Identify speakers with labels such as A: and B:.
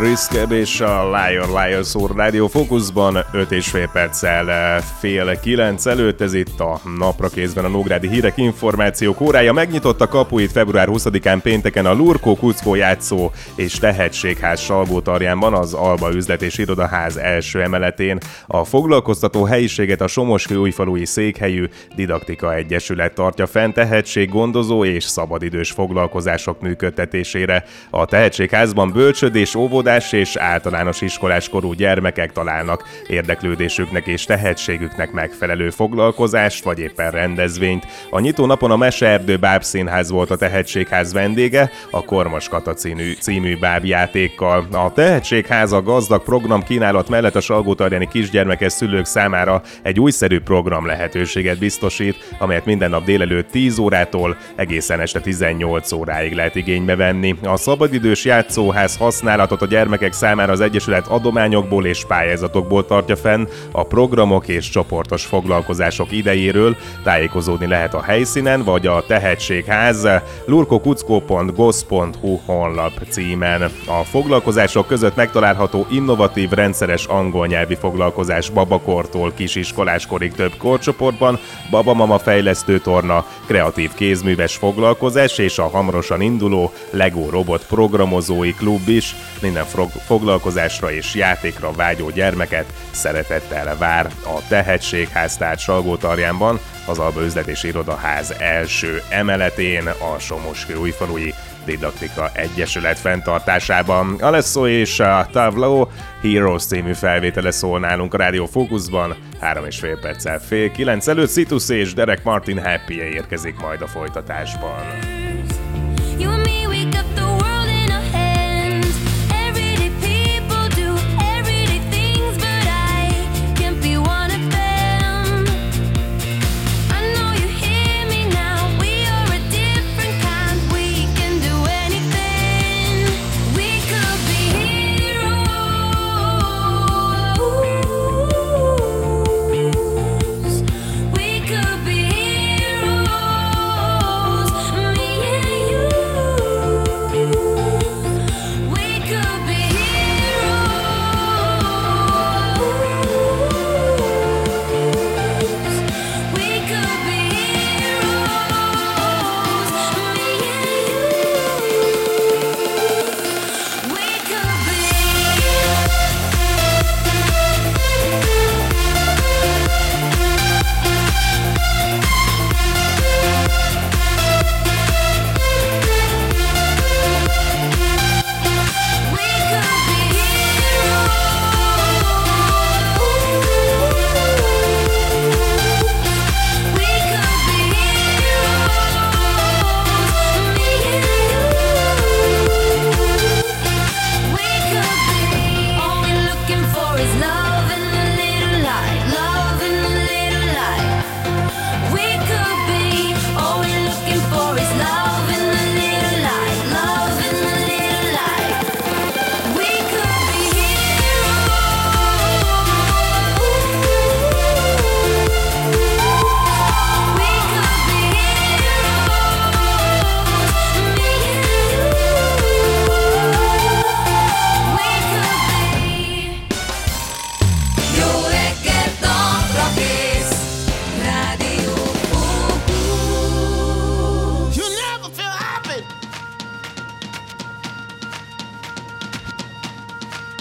A: Risked és a Liar Soul Rádió Fókuszban 5,5 perccel fél 9 előtt. Ez itt a napra készben a Nógrádi Hírek Információk órája. Megnyitotta kapuit február 20-án pénteken a Lurkó Kuckó játszó és tehetségház Salgótarjánban, az Alba üzlet és irodaház első emeletén. A foglalkoztató helyiséget a Somoskő-Újfalui székhelyű Didaktika Egyesület tartja fenn tehetséggondozó és szabadidős foglalkozások működtetésére. A tehetségházban bölcsödés, óvodás és általános iskolás korú gyermekek találnak érdeklődésüknek és tehetségüknek megfelelő foglalkozást, vagy éppen rendezvényt. A nyitó napon a Meseerdő Bábszínház volt a tehetségház vendége, a Kormos Kata című bábjátékkal. A tehetségház a gazdag program kínálat mellett a salgótarjáni kisgyermekes szülők számára egy újszerű program lehetőséget biztosít, amelyet minden nap délelőtt 10 órától egészen este 18 óráig lehet igénybe venni. A szabadidős játszóház használatot a gyermekek számára az Egyesület adományokból és pályázatokból tartja fenn. A programok és csoportos foglalkozások idejéről tájékozódni lehet a helyszínen, vagy a Tehetségház lurkokuckó.gosz.hu honlap címen. A foglalkozások között megtalálható innovatív, rendszeres angol nyelvi foglalkozás babakortól kisiskoláskorig több korcsoportban, babamama fejlesztő torna, kreatív kézműves foglalkozás és a hamarosan induló Lego robot programozói klub is. Minden foglalkozásra és játékra vágyó gyermeket szeretettel vár a Tehetségház tárgy Salgótarjánban, az Alba üzlet és irodaház első emeletén, a Somoskő-Újfalui Didaktika Egyesület fenntartásában. Alesso és a Tavlo Heroes című felvétele szól nálunk a Rádió Fókuszban. 3,5 perccel fél 9 előtt Citus és Derek Martin Happy-e érkezik majd a folytatásban.